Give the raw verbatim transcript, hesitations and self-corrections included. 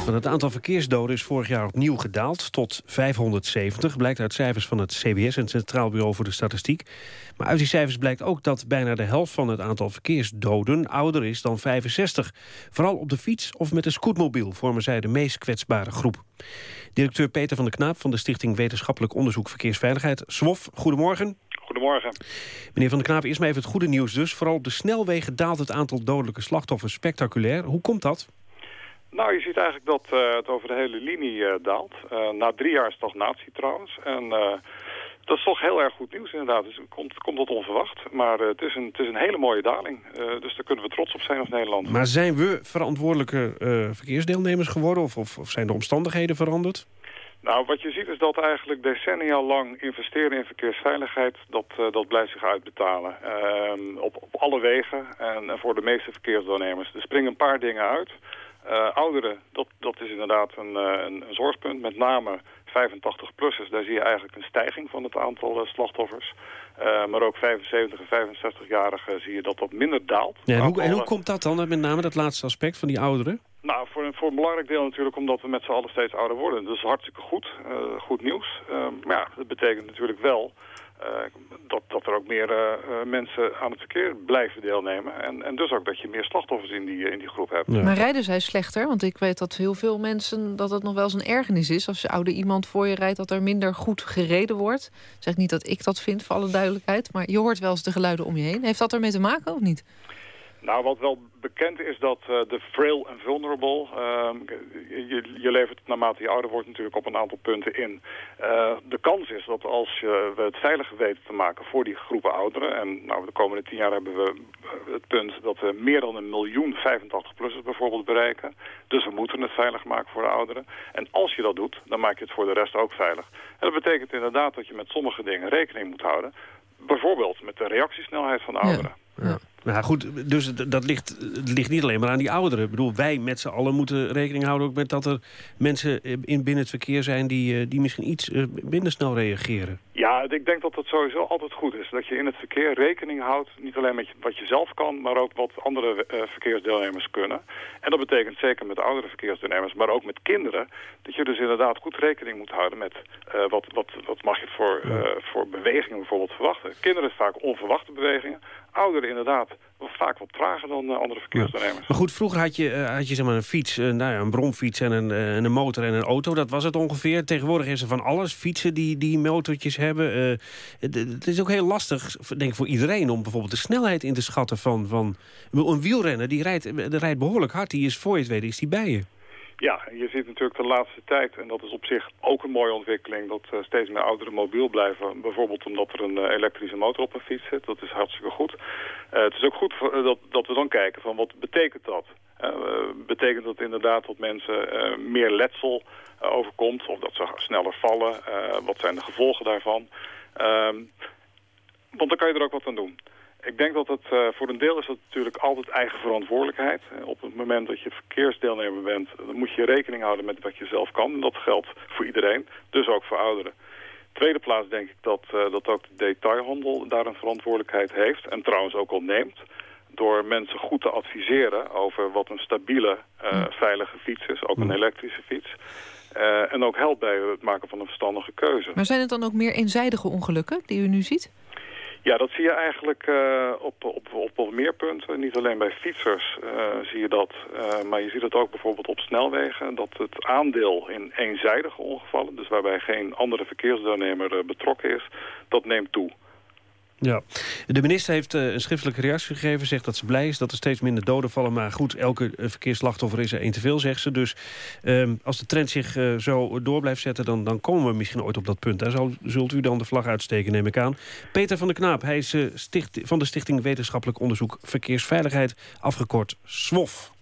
Goedemorgen. Het aantal verkeersdoden is vorig jaar opnieuw gedaald tot vijfhonderdzeventig. Blijkt uit cijfers van het C B S, het Centraal Bureau voor de Statistiek. Maar uit die cijfers blijkt ook dat bijna de helft van het aantal verkeersdoden ouder is dan vijfenzestig. Vooral op de fiets of met een scootmobiel vormen zij de meest kwetsbare groep. Directeur Peter van der Knaap van de Stichting Wetenschappelijk Onderzoek Verkeersveiligheid, S W O F. Goedemorgen. Goedemorgen. Meneer van der Knaap, eerst maar even het goede nieuws dus. Vooral op de snelwegen daalt het aantal dodelijke slachtoffers spectaculair. Hoe komt dat? Nou, je ziet eigenlijk dat uh, het over de hele linie uh, daalt. Uh, na drie jaar stagnatie trouwens. En uh, dat is toch heel erg goed nieuws inderdaad. Dus het komt, komt tot onverwacht. Maar uh, het, is een, het is een hele mooie daling. Uh, dus daar kunnen we trots op zijn als Nederland. Maar zijn we verantwoordelijke uh, verkeersdeelnemers geworden? Of, of, of zijn de omstandigheden veranderd? Nou, wat je ziet is dat eigenlijk decennia lang investeren in verkeersveiligheid, dat, uh, dat blijft zich uitbetalen. Uh, op, op alle wegen en uh, voor de meeste verkeersdeelnemers. Er springen een paar dingen uit. Uh, ouderen, dat, dat is inderdaad een, uh, een, een zorgpunt. Met name vijfentachtig-plussers, daar zie je eigenlijk een stijging van het aantal uh, slachtoffers. Uh, maar ook vijfenzeventig- en vijfenzestig-jarigen zie je dat dat minder daalt. Ja, en, hoe, en hoe komt dat dan, met name dat laatste aspect van die ouderen? Nou, voor een, voor een belangrijk deel natuurlijk omdat we met z'n allen steeds ouder worden. Dat is hartstikke goed, uh, goed nieuws. Uh, maar ja, dat betekent natuurlijk wel uh, dat, dat er ook meer uh, mensen aan het verkeer blijven deelnemen. En, en dus ook dat je meer slachtoffers in die, in die groep hebt. Ja. Maar rijden zij slechter? Want ik weet dat heel veel mensen, dat het nog wel eens een ergernis is. Als je oude iemand voor je rijdt, dat er minder goed gereden wordt. Ik zeg niet dat ik dat vind, voor alle duidelijkheid. Maar je hoort wel eens de geluiden om je heen. Heeft dat ermee te maken of niet? Nou, wat wel bekend is dat uh, de frail en vulnerable, uh, je, je levert naarmate je ouder wordt natuurlijk op een aantal punten in. Uh, de kans is dat als je, we het veiliger weten te maken voor die groepen ouderen, en nou, de komende tien jaar hebben we het punt dat we meer dan een miljoen vijfentachtig-plussers bijvoorbeeld bereiken. Dus we moeten het veilig maken voor de ouderen. En als je dat doet, dan maak je het voor de rest ook veilig. En dat betekent inderdaad dat je met sommige dingen rekening moet houden. Bijvoorbeeld met de reactiesnelheid van de ouderen. Ja. Ja. Nou goed, dus dat ligt, het ligt niet alleen maar aan die ouderen. Ik bedoel, wij met z'n allen moeten rekening houden ook met dat er mensen in, binnen het verkeer zijn die, die misschien iets minder snel reageren. Ja, ik denk dat het sowieso altijd goed is. Dat je in het verkeer rekening houdt, niet alleen met wat je zelf kan, maar ook wat andere uh, verkeersdeelnemers kunnen. En dat betekent zeker met oudere verkeersdeelnemers, maar ook met kinderen, dat je dus inderdaad goed rekening moet houden met uh, wat, wat, wat mag je voor, uh, voor bewegingen bijvoorbeeld verwachten. Kinderen vaak onverwachte bewegingen. Ouderen inderdaad vaak wat trager dan uh, andere verkeersdeelnemers. Ja. Maar goed, vroeger had je, uh, had je zeg maar een fiets, uh, nou ja, een bromfiets en een, uh, een motor en een auto. Dat was het ongeveer. Tegenwoordig is er van alles. Fietsen die, die motortjes hebben. Uh, het, het is ook heel lastig, denk ik, voor iedereen om bijvoorbeeld de snelheid in te schatten van, van een wielrenner. Die rijdt, die rijdt behoorlijk hard. Die is, voor je het weet, is die bij je. Ja, je ziet natuurlijk de laatste tijd, en dat is op zich ook een mooie ontwikkeling, dat uh, steeds meer ouderen mobiel blijven. Bijvoorbeeld omdat er een uh, elektrische motor op een fiets zit. Dat is hartstikke goed. Uh, het is ook goed voor, uh, dat, dat we dan kijken van wat betekent dat? Uh, betekent dat inderdaad dat mensen uh, meer letsel uh, overkomt, of dat ze sneller vallen? Uh, wat zijn de gevolgen daarvan? Uh, want dan kan je er ook wat aan doen. Ik denk dat het uh, voor een deel is dat natuurlijk altijd eigen verantwoordelijkheid. Uh, op het moment dat je verkeersdeelnemer bent, dan moet je rekening houden met wat je zelf kan. En dat geldt voor iedereen, dus ook voor ouderen. Tweede plaats denk ik dat, uh, dat ook de detailhandel daar een verantwoordelijkheid heeft. En trouwens ook al neemt. Door mensen goed te adviseren over wat een stabiele, uh, veilige fiets is. Ook een elektrische fiets. Uh, en ook helpt bij het maken van een verstandige keuze. Maar zijn het dan ook meer eenzijdige ongelukken die u nu ziet? Ja, dat zie je eigenlijk uh, op, op, op, op meer punten. Niet alleen bij fietsers uh, zie je dat, uh, maar je ziet het ook bijvoorbeeld op snelwegen. Dat het aandeel in eenzijdige ongevallen, dus waarbij geen andere verkeersdeelnemer uh, betrokken is, dat neemt toe. Ja, de minister heeft uh, een schriftelijke reactie gegeven. Zegt dat ze blij is dat er steeds minder doden vallen. Maar goed, elke uh, verkeersslachtoffer is er één te veel, zegt ze. Dus uh, als de trend zich uh, zo door blijft zetten, dan, dan komen we misschien ooit op dat punt. Daar zal, zult u dan de vlag uitsteken, neem ik aan. Peter van der Knaap, hij is uh, sticht, van de Stichting Wetenschappelijk Onderzoek Verkeersveiligheid, afgekort S W O F.